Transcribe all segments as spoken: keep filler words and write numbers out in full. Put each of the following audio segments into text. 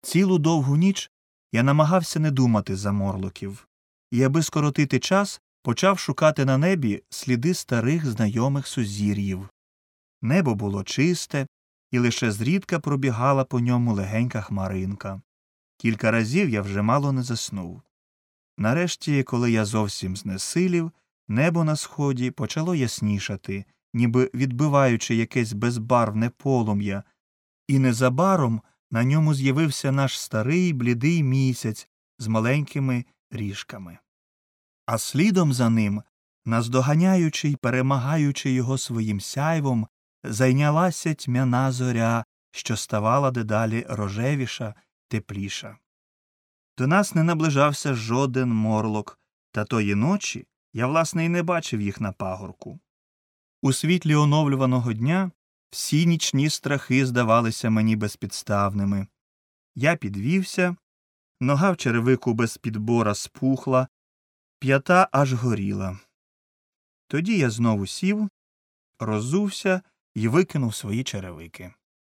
Цілу довгу ніч я намагався не думати за морлоків, і, аби скоротити час, почав шукати на небі сліди старих знайомих сузір'їв. Небо було чисте, і лише зрідка пробігала по ньому легенька хмаринка. Кілька разів я вже мало не заснув. Нарешті, коли я зовсім знесилів, небо на сході почало яснішати, ніби відбиваючи якесь безбарвне полум'я, і незабаром на ньому з'явився наш старий блідий місяць з маленькими ріжками. А слідом за ним, наздоганяючи й перемагаючи його своїм сяйвом, зайнялася тьмяна зоря, що ставала дедалі рожевіша, тепліша. До нас не наближався жоден морлок, та тої ночі я, власне, й не бачив їх на пагорку. У світлі оновлюваного дня всі нічні страхи здавалися мені безпідставними. Я підвівся, нога в черевику без підбора спухла, п'ята аж горіла. Тоді я знову сів, роззувся і викинув свої черевики.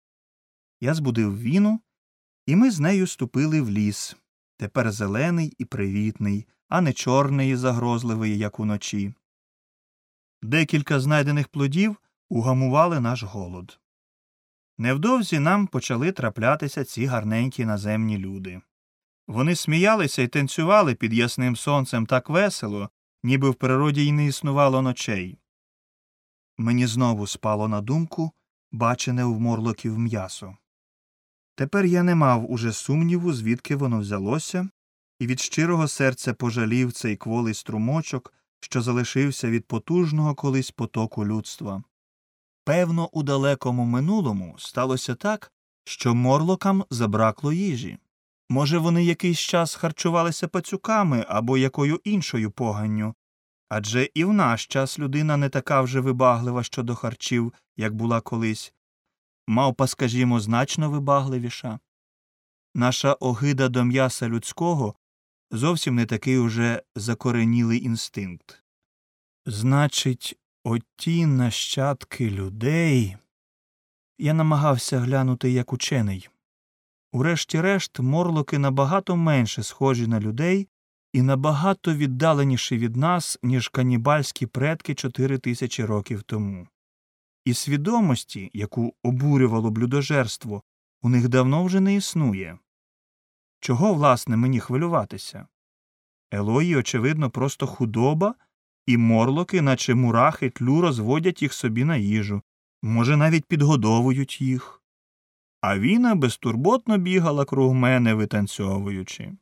Я збудив Віну, і ми з нею ступили в ліс, тепер зелений і привітний, а не чорний і загрозливий, як уночі. Декілька знайдених плодів угамували наш голод. Невдовзі нам почали траплятися ці гарненькі наземні люди. Вони сміялися і танцювали під ясним сонцем так весело, ніби в природі й не існувало ночей. Мені знову спало на думку бачене в морлоків м'ясо. Тепер я не мав уже сумніву, звідки воно взялося, і від щирого серця пожалів цей кволий струмочок, що залишився від потужного колись потоку людства. Певно, у далекому минулому сталося так, що морлокам забракло їжі. Може, вони якийсь час харчувалися пацюками або якою іншою поганню, адже і в наш час людина не така вже вибаглива щодо харчів, як була колись. Мавпа, скажімо, значно вибагливіша. Наша огида до м'яса людського зовсім не такий уже закоренілий інстинкт. Значить, оті нащадки людей… Я намагався глянути як учений. Урешті-решт, морлоки набагато менше схожі на людей і набагато віддаленіші від нас, ніж канібальські предки чотири тисячі років тому. І свідомості, яку обурювало блюдожерство, у них давно вже не існує. Чого, власне, мені хвилюватися? Елої, очевидно, просто худоба, і морлоки, наче мурахи, тлю розводять їх собі на їжу, може, навіть підгодовують їх. А Віна безтурботно бігала круг мене, витанцьовуючи.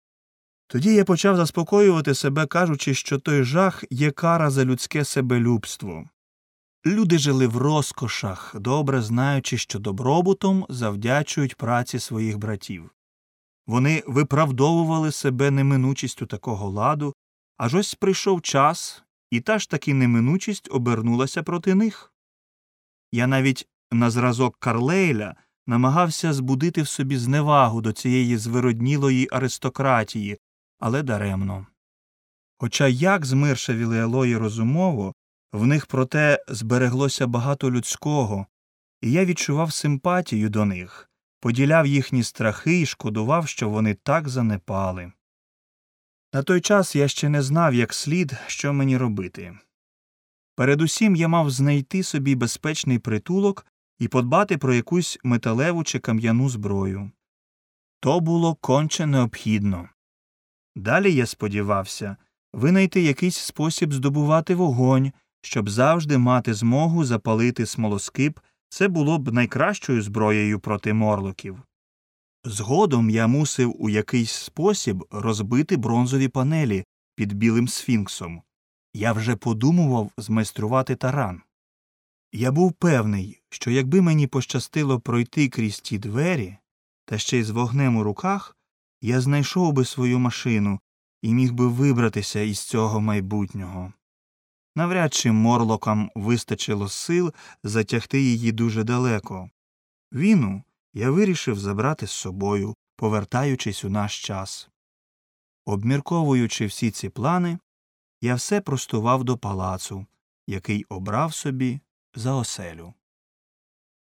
Тоді я почав заспокоювати себе, кажучи, що той жах є кара за людське себелюбство. Люди жили в розкошах, добре знаючи, що добробутом завдячують праці своїх братів. Вони виправдовували себе неминучістю такого ладу, аж ось прийшов час, і та ж таки неминучість обернулася проти них. Я навіть на зразок Карлейля намагався збудити в собі зневагу до цієї звироднілої аристократії, але даремно. Хоча як змиршавіли Елої розумово, в них, проте, збереглося багато людського, і я відчував симпатію до них, поділяв їхні страхи і шкодував, що вони так занепали. На той час я ще не знав, як слід, що мені робити. Передусім я мав знайти собі безпечний притулок і подбати про якусь металеву чи кам'яну зброю. То було конче необхідно. Далі я сподівався винайти якийсь спосіб здобувати вогонь, щоб завжди мати змогу запалити смолоскип. Це було б найкращою зброєю проти морлоків. Згодом я мусив у якийсь спосіб розбити бронзові панелі під білим сфінксом. Я вже подумував змайструвати таран. Я був певний, що якби мені пощастило пройти крізь ті двері, та ще й з вогнем у руках, я знайшов би свою машину і міг би вибратися із цього майбутнього. Навряд чи морлокам вистачило сил затягти її дуже далеко. Віну я вирішив забрати з собою, повертаючись у наш час. Обмірковуючи всі ці плани, я все простував до палацу, який обрав собі за оселю.